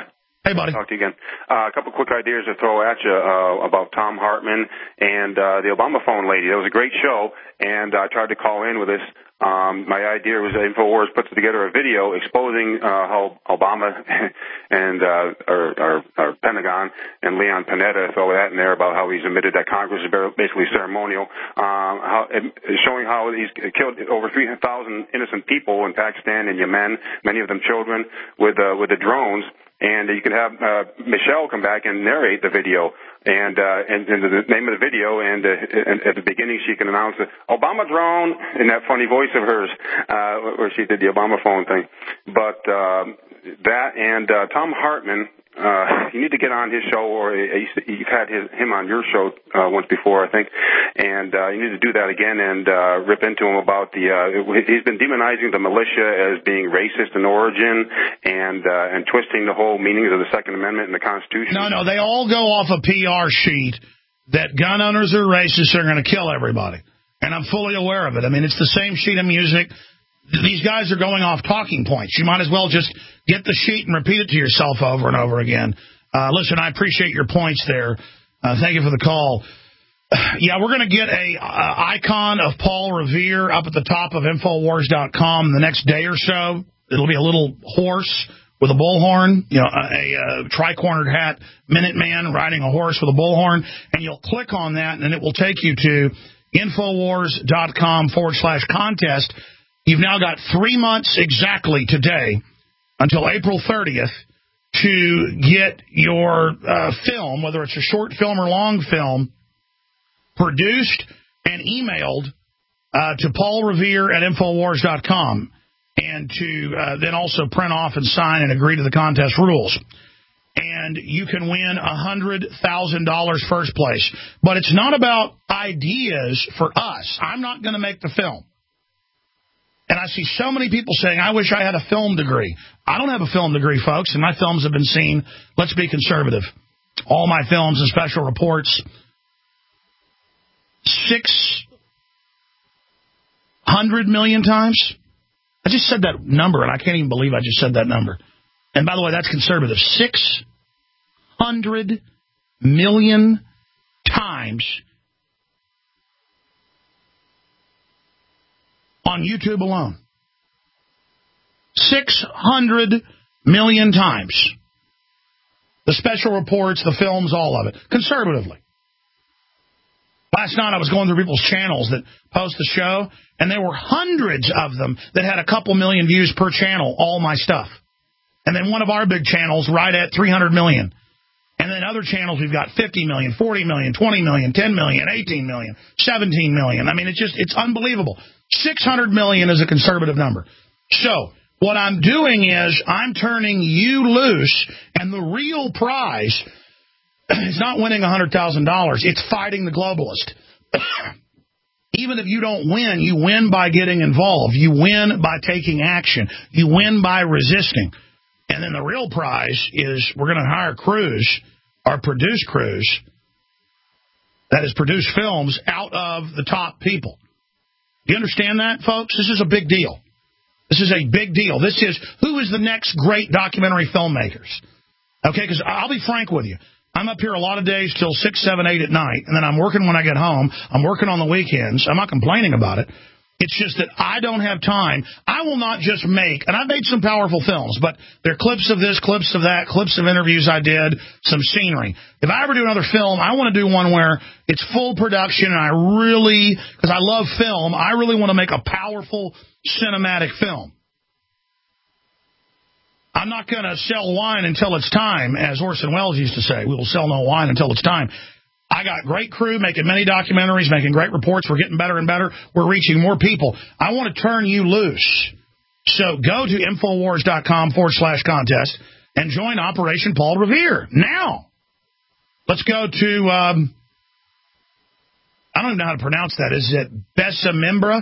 Hey, buddy. Talk to you again. Uh, a couple quick ideas to throw at you uh, about Tom Hartman and uh, the Obama phone lady. That was a great show, and I tried to call in with this. Um, my idea was that InfoWars puts together a video exposing uh, how Obama and uh, or, or, or Pentagon and Leon Panetta, throw that in there about how he's admitted that Congress is basically ceremonial, um, how, showing how he's killed over three thousand innocent people in Pakistan and Yemen, many of them children, with uh, with the drones. And you can have uh, Michelle come back and narrate the video, and uh, and, and the name of the video, and, uh, and at the beginning she can announce the Obama drone in that funny voice of hers, uh, where she did the Obama phone thing. But uh, that and uh, Tom Hartman, uh, you need to get on his show, or uh, you've had his, him on your show uh, once before, I think, and uh, you need to do that again and uh, rip into him about the. Uh, he's been demonizing the militia as being racist in origin and uh, and twisting the whole meanings of the Second Amendment and the Constitution. No, no, they all go off a P R sheet that gun owners are racist, are going to kill everybody, and I'm fully aware of it. I mean, it's the same sheet of music. These guys are going off talking points. You might as well just get the sheet and repeat it to yourself over and over again. Uh, listen, I appreciate your points there. Uh, thank you for the call. Yeah, we're going to get a uh, icon of Paul Revere up at the top of Infowars dot com the next day or so. It'll be a little horse with a bullhorn, you know, a, a, a tri-cornered hat Minuteman riding a horse with a bullhorn, and you'll click on that, and it will take you to Infowars dot com forward slash contest. You've now got three months exactly today until April thirtieth to get your uh, film, whether it's a short film or long film, produced and emailed uh, to Paul Revere at Infowars dot com, and to uh, then also print off and sign and agree to the contest rules. And you can win one hundred thousand dollars first place. But it's not about ideas for us. I'm not going to make the film. And I see so many people saying, I wish I had a film degree. I don't have a film degree, folks, and my films have been seen, let's be conservative, all my films and special reports, six hundred million times. I just said that number, and I can't even believe I just said that number. And by the way, that's conservative. six hundred million times on YouTube alone. six hundred million times. The special reports, the films, all of it. Conservatively. Last night I was going through people's channels that post the show, and there were hundreds of them that had a couple million views per channel, all my stuff. And then one of our big channels right at three hundred million. And then other channels we've got fifty million, forty million, twenty million, ten million, eighteen million, seventeen million. I mean, it's just, it's unbelievable. six hundred million is a conservative number. So what I'm doing is I'm turning you loose, and the real prize is not winning one hundred thousand dollars. It's fighting the globalist. Even if you don't win, you win by getting involved. You win by taking action. You win by resisting. And then the real prize is we're going to hire crews, or produce crews, that is, produce films out of the top people. Do you understand that, folks? This is a big deal. This is a big deal. This is, who is the next great documentary filmmakers? Okay, because I'll be frank with you. I'm up here a lot of days till six, seven, eight at night, and then I'm working when I get home. I'm working on the weekends. I'm not complaining about it. It's just that I don't have time. I will not just make, and I've made some powerful films, but they're clips of this, clips of that, clips of interviews I did, some scenery. If I ever do another film, I want to do one where it's full production, and I really, because I love film, I really want to make a powerful cinematic film. I'm not going to sell wine until it's time, as Orson Welles used to say. We will sell no wine until it's time. I got great crew making many documentaries, making great reports. We're getting better and better. We're reaching more people. I want to turn you loose. So go to Infowars dot com forward slash contest and join Operation Paul Revere now. Let's go to, um, I don't even know how to pronounce that. Is it Besamimbra?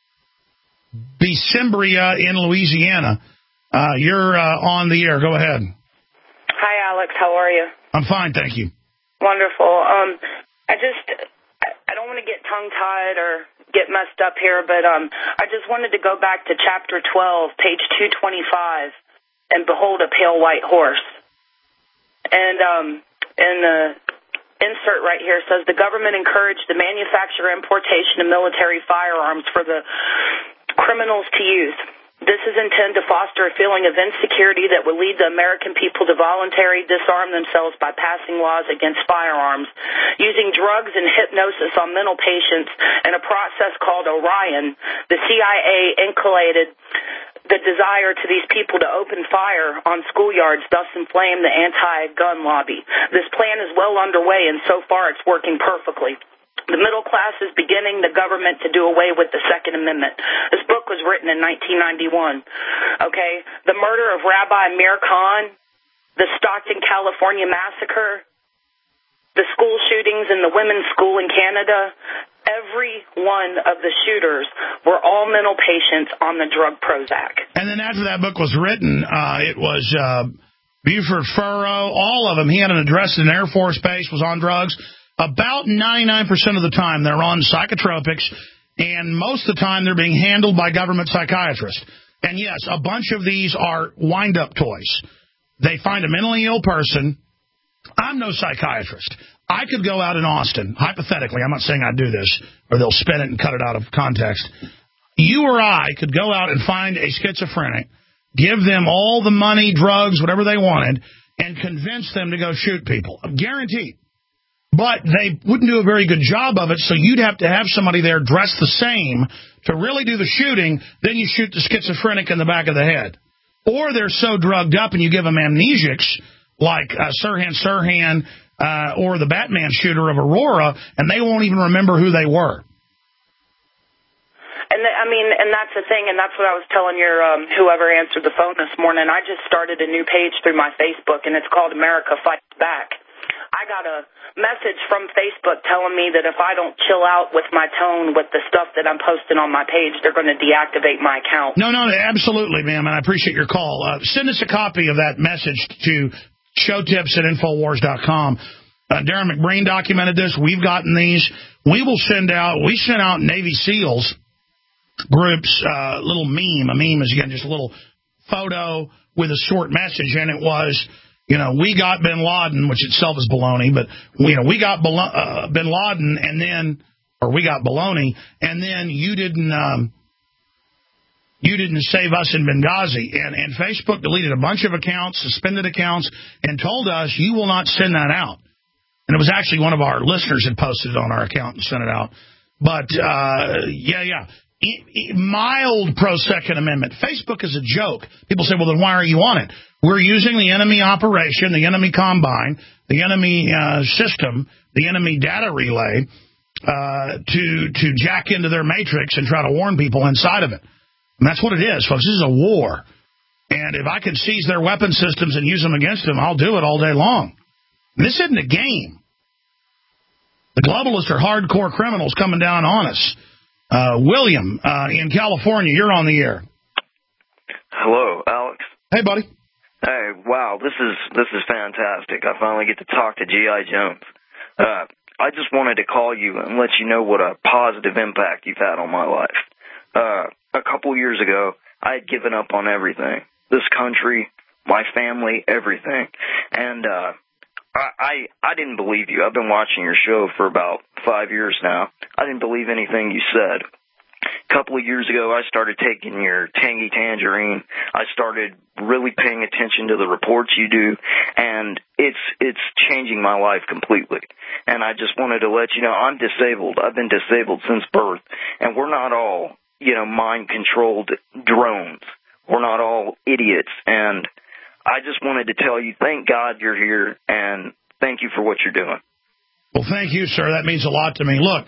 Besimbria in Louisiana. Uh, you're uh, on the air. Go ahead. Hi, Alex. How are you? I'm fine, thank you. Wonderful. Um, I just, I don't want to get tongue-tied or get messed up here, but um, I just wanted to go back to chapter twelve, page two twenty-five, and behold a pale white horse. And um, in the insert right here says the government encouraged the manufacture and importation of military firearms for the criminals to use. This is intended to foster a feeling of insecurity that would lead the American people to voluntarily disarm themselves by passing laws against firearms, using drugs and hypnosis on mental patients in a process called Orion. The C I A inculcated the desire to these people to open fire on schoolyards, thus inflame the anti-gun lobby. This plan is well underway, and so far it's working perfectly. The middle class is beginning the government to do away with the Second Amendment. This book was written in nineteen ninety-one. Okay? The murder of Rabbi Mir Khan, the Stockton, California massacre, the school shootings in the women's school in Canada, every one of the shooters were all mental patients on the drug Prozac. And then after that book was written, uh, it was uh, Buford Furrow, all of them. He had an address in an Air Force base, was on drugs. About ninety-nine percent of the time, they're on psychotropics, and most of the time they're being handled by government psychiatrists. And, yes, a bunch of these are wind-up toys. They find a mentally ill person. I'm no psychiatrist. I could go out in Austin, hypothetically. I'm not saying I'd do this, or they'll spin it and cut it out of context. You or I could go out and find a schizophrenic, give them all the money, drugs, whatever they wanted, and convince them to go shoot people. Guaranteed. But they wouldn't do a very good job of it, so you'd have to have somebody there dressed the same to really do the shooting. Then you shoot the schizophrenic in the back of the head. Or they're so drugged up and you give them amnesics, like uh, Sirhan Sirhan uh, or the Batman shooter of Aurora, and they won't even remember who they were. And the, I mean, and that's the thing, and that's what I was telling your um, whoever answered the phone this morning. I just started a new page through my Facebook, and it's called America Fights Back. I got a message from Facebook telling me that if I don't chill out with my tone with the stuff that I'm posting on my page, they're going to deactivate my account. No, no, absolutely, ma'am, and I appreciate your call. Uh, send us a copy of that message to showtips at infowars dot com. Uh, Darren McBreen documented this. We've gotten these. We will send out, we sent out Navy SEALs groups, uh, little meme. A meme is, again, just a little photo with a short message, and it was, you know, we got Bin Laden, which itself is baloney, but, you know, we got uh, Bin Laden, and then, or we got baloney, and then you didn't, um, you didn't save us in Benghazi. And, and Facebook deleted a bunch of accounts, suspended accounts, and told us you will not send that out. And it was actually one of our listeners that posted it on our account and sent it out. But, uh, yeah, yeah. Mild pro-Second Amendment. Facebook is a joke. People say, well, then why are you on it? We're using the enemy operation, the enemy combine, the enemy uh, system, the enemy data relay uh, to to jack into their matrix and try to warn people inside of it. And that's what it is, folks. This is a war. And if I can seize their weapon systems and use them against them, I'll do it all day long. And this isn't a game. The globalists are hardcore criminals coming down on us. Uh, William, uh, in California, you're on the air. Hello, Alex. Hey, buddy. Hey, wow, this is this is fantastic. I finally get to talk to G I. Jones. Uh, I just wanted to call you and let you know what a positive impact you've had on my life. Uh, a couple years ago, I had given up on everything. This country, my family, everything. And uh, I, I I didn't believe you. I've been watching your show for about five years now. I didn't believe anything you said. A couple of years ago, I started taking your Tangy Tangerine. I started really paying attention to the reports you do, and it's it's changing my life completely. And I just wanted to let you know I'm disabled. I've been disabled since birth, and we're not all, you know, mind-controlled drones. We're not all idiots, and I just wanted to tell you, thank God you're here, and thank you for what you're doing. Well, thank you, sir. That means a lot to me. Look,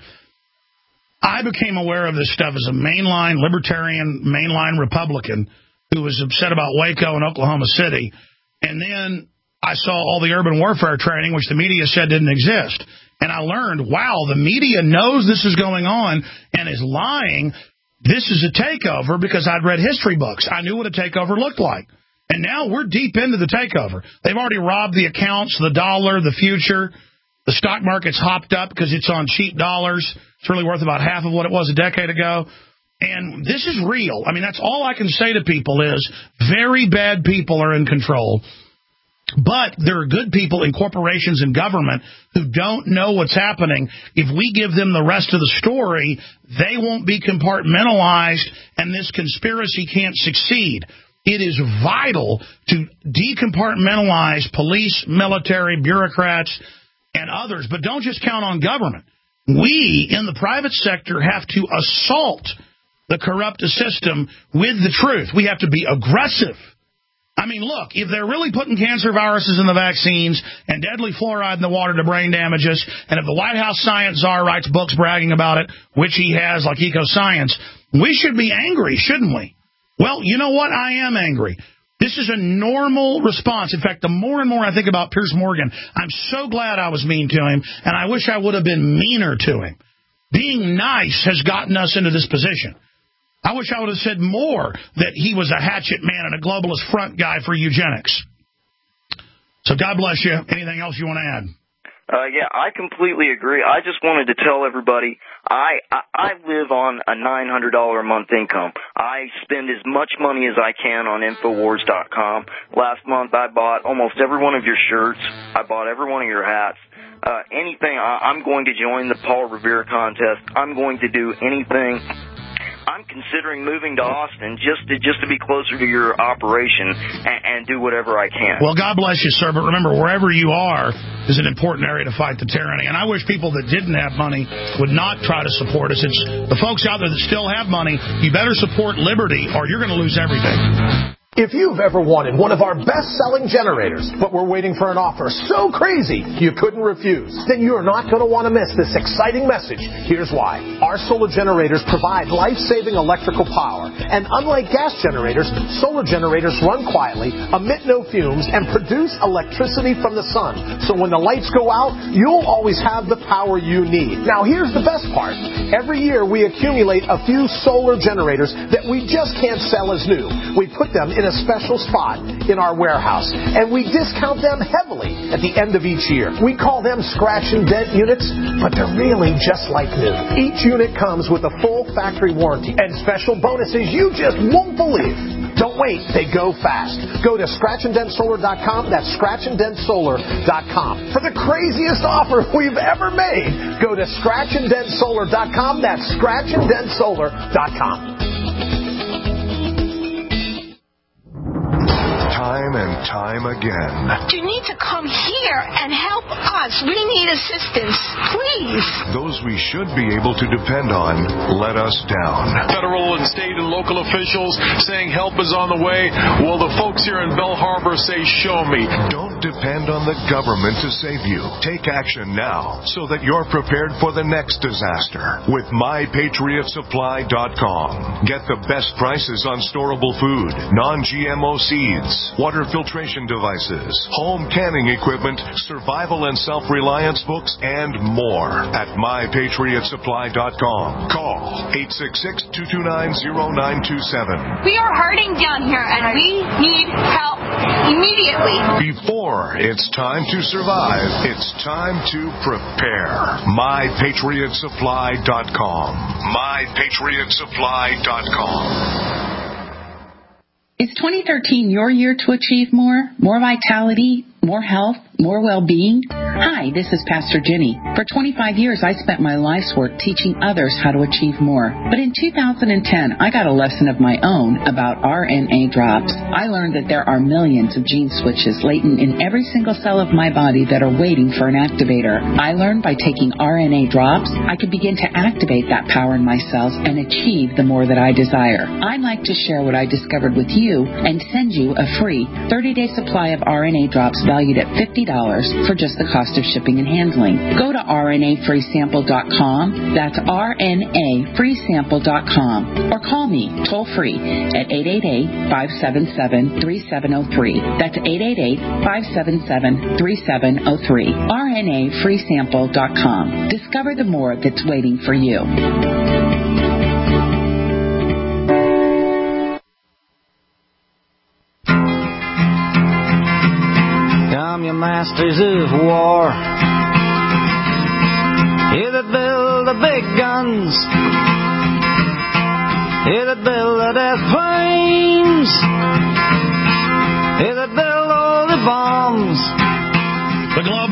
I became aware of this stuff as a mainline libertarian, mainline Republican who was upset about Waco and Oklahoma City. And then I saw all the urban warfare training, which the media said didn't exist. And I learned, wow, the media knows this is going on and is lying. This is a takeover because I'd read history books. I knew what a takeover looked like. And now we're deep into the takeover. They've already robbed the accounts, the dollar, the future. The stock market's hopped up because it's on cheap dollars. It's really worth about half of what it was a decade ago. And this is real. I mean, that's all I can say to people is very bad people are in control. But there are good people in corporations and government who don't know what's happening. If we give them the rest of the story, they won't be compartmentalized, and this conspiracy can't succeed. It is vital to decompartmentalize police, military, bureaucrats, and others. But don't just count on government. We, in the private sector, have to assault the corrupt system with the truth. We have to be aggressive. I mean, look, if they're really putting cancer viruses in the vaccines and deadly fluoride in the water to brain damages, and if the White House science czar writes books bragging about it, which he has, like Eco-Science, we should be angry, shouldn't we? Well, you know what? I am angry. This is a normal response. In fact, the more and more I think about Piers Morgan, I'm so glad I was mean to him, and I wish I would have been meaner to him. Being nice has gotten us into this position. I wish I would have said more that he was a hatchet man and a globalist front guy for eugenics. So God bless you. Anything else you want to add? Uh, yeah, I completely agree. I just wanted to tell everybody I, I, I live on a nine hundred dollars a month income. I spend as much money as I can on Infowars dot com. Last month I bought almost every one of your shirts. I bought every one of your hats. Uh, anything, I, I'm going to join the Paul Revere contest. I'm going to do anything. I'm considering moving to Austin just to just to be closer to your operation and, and do whatever I can. Well, God bless you, sir. But remember, wherever you are is an important area to fight the tyranny. And I wish people that didn't have money would not try to support us. It's the folks out there that still have money. You better support liberty or you're going to lose everything. If you've ever wanted one of our best-selling generators, but were waiting for an offer so crazy you couldn't refuse, then you're not going to want to miss this exciting message. Here's why. Our solar generators provide life-saving electrical power. And unlike gas generators, solar generators run quietly, emit no fumes, and produce electricity from the sun. So when the lights go out, you'll always have the power you need. Now, here's the best part. Every year, we accumulate a few solar generators that we just can't sell as new. We put them in a special spot in our warehouse, and we discount them heavily at the end of each year. We call them scratch and dent units, but they're really just like new. Each unit comes with a full factory warranty and special bonuses you just won't believe. Don't wait, they go fast. Go to scratch and dent solar dot com. That's scratch and dent solar dot com. For the craziest offer we've ever made, go to scratch and dent solar dot com. That's scratch and dent solar dot com. Time and time again. You need to come here and help us. We need assistance, please. Those we should be able to depend on let us down. Federal and state and local officials saying help is on the way. Well, the folks here in Bell Harbor say, show me. Don't depend on the government to save you. Take action now so that you're prepared for the next disaster with my patriot supply dot com. Get the best prices on storable food, non-G M O seeds, water filtration devices, home canning equipment, survival and self-reliance books, and more at my patriot supply dot com. Call eight six six, two two nine, zero nine two seven. We are hurting down here, and we need help immediately. Before it's time to survive, it's time to prepare. my patriot supply dot com. my patriot supply dot com. Is twenty thirteen your year to achieve more? More vitality? More health? More well-being? Hi, this is Pastor Jenny. For twenty-five years, I spent my life's work teaching others how to achieve more. But in two thousand ten, I got a lesson of my own about R N A drops. I learned that there are millions of gene switches latent in every single cell of my body that are waiting for an activator. I learned by taking R N A drops, I could begin to activate that power in my cells and achieve the more that I desire. I'd like to share what I discovered with you and send you a free thirty-day supply of R N A drops valued at fifty dollars for just the cost of shipping and handling. Go to R N A free sample dot com. That's R N A free sample dot com. Or call me toll free at eight eight eight, five seven seven, three seven zero three. That's eight eight eight, five seven seven, three seven zero three. R N A free sample dot com. Discover the more that's waiting for you. Your masters of war, here that build the big guns, here that build the death planes, here that build all the bombs,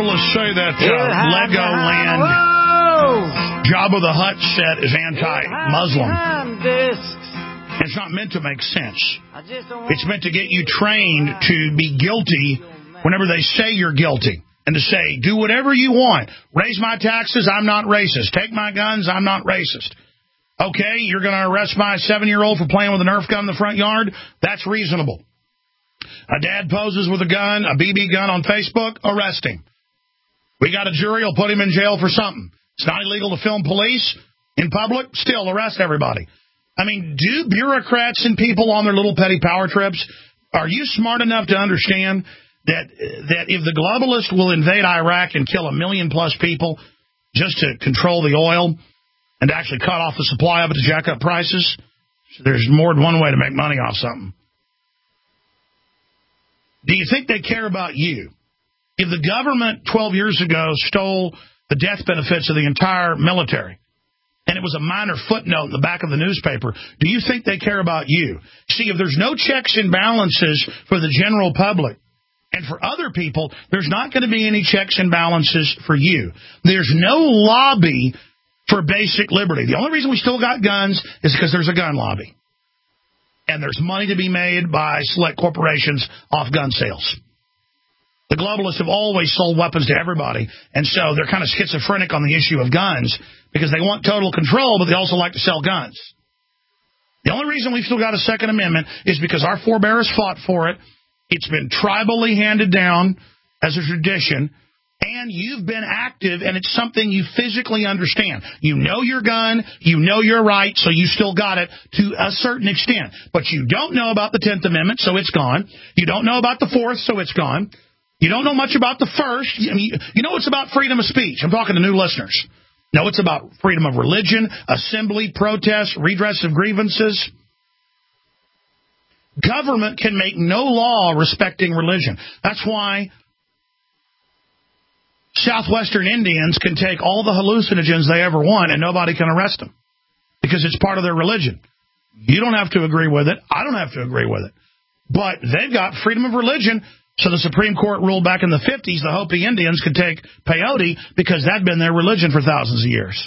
globalists say that uh, Legoland Jabba the Hutt set is anti-Muslim. It's not meant to make sense. It's meant to get you trained to be guilty whenever they say you're guilty. And to say, do whatever you want. Raise my taxes, I'm not racist. Take my guns, I'm not racist. Okay, you're going to arrest my seven-year-old for playing with a Nerf gun in the front yard? That's reasonable. A dad poses with a gun, a B B gun on Facebook, arrest him. We got a jury, will put him in jail for something. It's not illegal to film police in public, still arrest everybody. I mean, do bureaucrats and people on their little petty power trips, are you smart enough to understand that that if the globalists will invade Iraq and kill a million plus people just to control the oil and to actually cut off the supply of it to jack up prices, there's more than one way to make money off something. Do you think they care about you? If the government twelve years ago stole the death benefits of the entire military, and it was a minor footnote in the back of the newspaper, do you think they care about you? See, if there's no checks and balances for the general public, and for other people, there's not going to be any checks and balances for you. There's no lobby for basic liberty. The only reason we still got guns is because there's a gun lobby. And there's money to be made by select corporations off gun sales. The globalists have always sold weapons to everybody, and so they're kind of schizophrenic on the issue of guns because they want total control, but they also like to sell guns. The only reason we've still got a Second Amendment is because our forebears fought for it. It's been tribally handed down as a tradition, and you've been active, and it's something you physically understand. You know your gun, you know your right, so you still got it to a certain extent. But you don't know about the Tenth Amendment, so it's gone. You don't know about the Fourth, so it's gone. You don't know much about the First. I mean, you know it's about freedom of speech. I'm talking to new listeners. No, it's about freedom of religion, assembly, protest, redress of grievances. Government can make no law respecting religion. That's why Southwestern Indians can take all the hallucinogens they ever want and nobody can arrest them because it's part of their religion. You don't have to agree with it. I don't have to agree with it. But they've got freedom of religion, so the Supreme Court ruled back in the fifties the Hopi Indians could take peyote because that'd been their religion for thousands of years.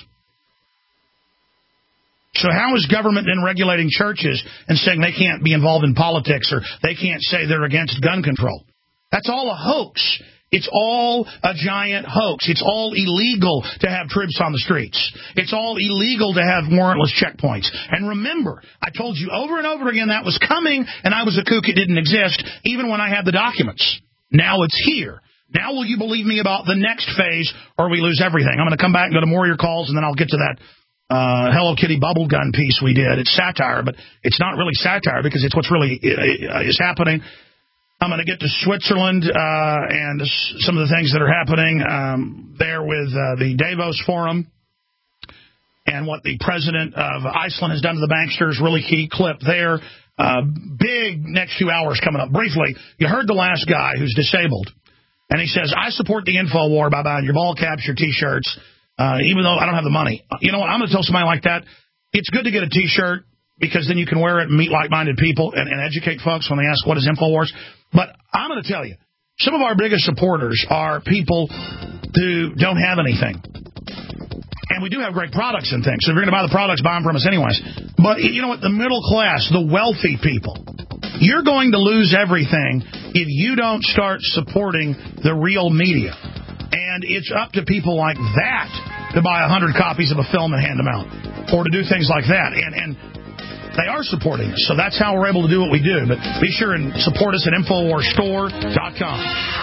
So how is government then regulating churches and saying they can't be involved in politics or they can't say they're against gun control? That's all a hoax. It's all a giant hoax. It's all illegal to have troops on the streets. It's all illegal to have warrantless checkpoints. And remember, I told you over and over again that was coming, and I was a kook. It didn't exist, even when I had the documents. Now it's here. Now will you believe me about the next phase, or we lose everything? I'm going to come back and go to more of your calls, and then I'll get to that Uh, Hello Kitty bubble gun piece we did. It's satire, but it's not really satire because it's what's really uh, is happening. I'm going to get to Switzerland uh, and some of the things that are happening um, there with uh, the Davos Forum and what the president of Iceland has done to the banksters. Really key clip there. Uh, big next few hours coming up. Briefly, you heard the last guy who's disabled, and he says, I support the info war by buying your ball caps, your T-shirts, Uh, even though I don't have the money. You know what? I'm going to tell somebody like that, it's good to get a T-shirt because then you can wear it and meet like-minded people and, and educate folks when they ask, what is InfoWars? But I'm going to tell you, some of our biggest supporters are people who don't have anything. And we do have great products and things. So if you're going to buy the products, buy them from us anyways. But you know what? The middle class, the wealthy people, you're going to lose everything if you don't start supporting the real media. And it's up to people like that to buy one hundred copies of a film and hand them out, or to do things like that. And, and they are supporting us, so that's how we're able to do what we do. But be sure and support us at Infowars Store dot com.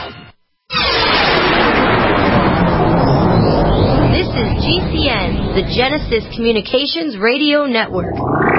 This is G C N, the Genesis Communications Radio Network.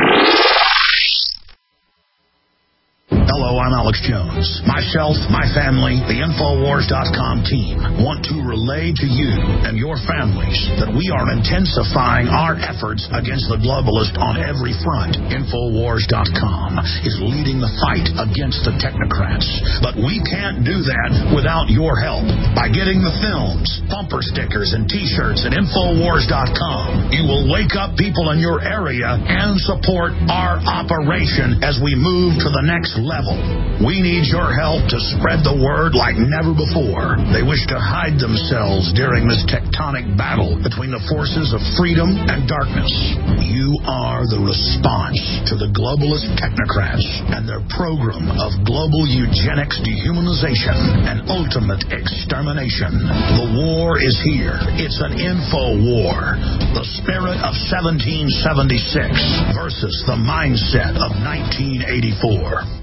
Hello, I'm Alex Jones. Myself, my family, the Infowars dot com team want to relay to you and your families that we are intensifying our efforts against the globalists on every front. Infowars dot com is leading the fight against the technocrats. But we can't do that without your help. By getting the films, bumper stickers, and T-shirts at Infowars dot com, you will wake up people in your area and support our operation as we move to the next level. We need your help to spread the word like never before. They wish to hide themselves during this tectonic battle between the forces of freedom and darkness. You are the response to the globalist technocrats and their program of global eugenics, dehumanization, and ultimate extermination. The war is here. It's an info war. The spirit of seventeen seventy-six versus the mindset of nineteen eighty-four.